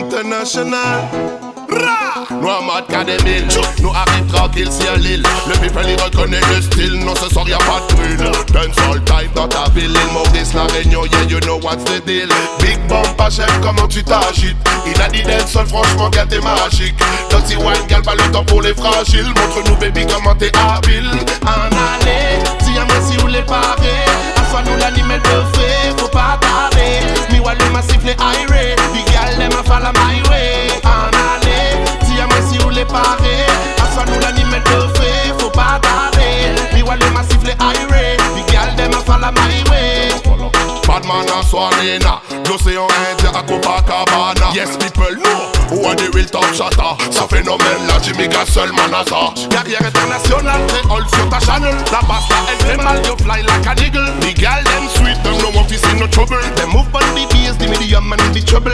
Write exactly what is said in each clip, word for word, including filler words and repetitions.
international. Nous en mode K deux mille, nous arrive tranquille si à l'île. Le people il reconnaît le style, non ce soir y'a pas de drill. Dancehall type dans ta ville, l'île Maurice, la Réunion, yeah you know what's the deal. Big Bomb, pas chef, comment tu t'agites. Il a dit dancehall, franchement gars t'es magique. Dirty wine, gal pas le temps pour les fragiles. Montre-nous baby comment t'es habile. En aller, si y'a moi si vous les parez. Afin nous l'animal de fait, faut pas tarder. Mi wale massif les aérés, big gal dem a follow my way. En aller, si y'a moi si vous les parez. Afin nous l'animal de fait, faut pas tarder. Mi wale massif les aérés, big gal dem a follow my way. Badman a Swanina, l'océan Indien à Copacabana. Yes people know, who are the real top shotter. Ça phénomène là, Jimmy Castle, Manasa. Carrière internationale, très old sur ta channel. La pasta elle fait mal, you fly like a eagle. The girl them sweet, them no want to see no trouble. Them move on the bass, the medium and the trouble.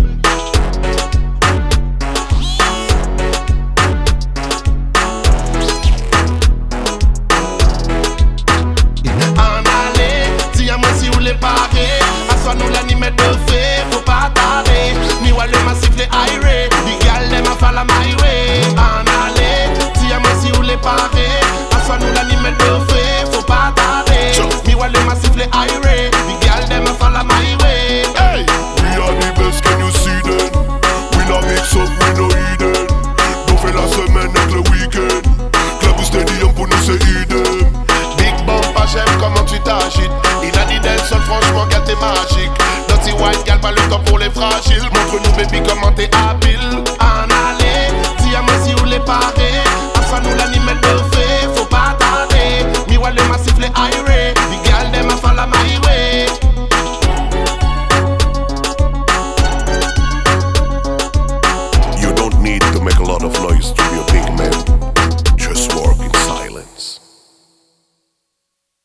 Nous l'anime de fait, faut pas tarder. Mi wale massif les aérés, the gal dem a follow my way. En aller, si y'a moi si vous les parez. Afin nous l'anime de fait, faut pas tarder. Mi wale massif les aérés, the gal dem a follow my way. Hey, we are the best, can you see them? We no mix up, we no hidden. Nous fait la semaine avec le week-end. Club ou stadium pour nous c'est idem. Big Bomb, pas chef, comment tu t'agites? Il a dit dancehall, franchement, gal t'es magique. Dirty white, gal pas le temps pour les fragiles. Montre-nous, baby, comment t'es habile. En aller, si y'a moi si vous les parez. Afin nous l'animal de fait, faut pas tarder. Mi wale massif les aérés, the gal dem a follow my way. You don't need to make a lot of noise to be a